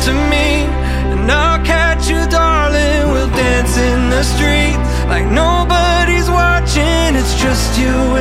to me. And I'll catch you, darling, we'll dance in the street like nobody's watching. It's just you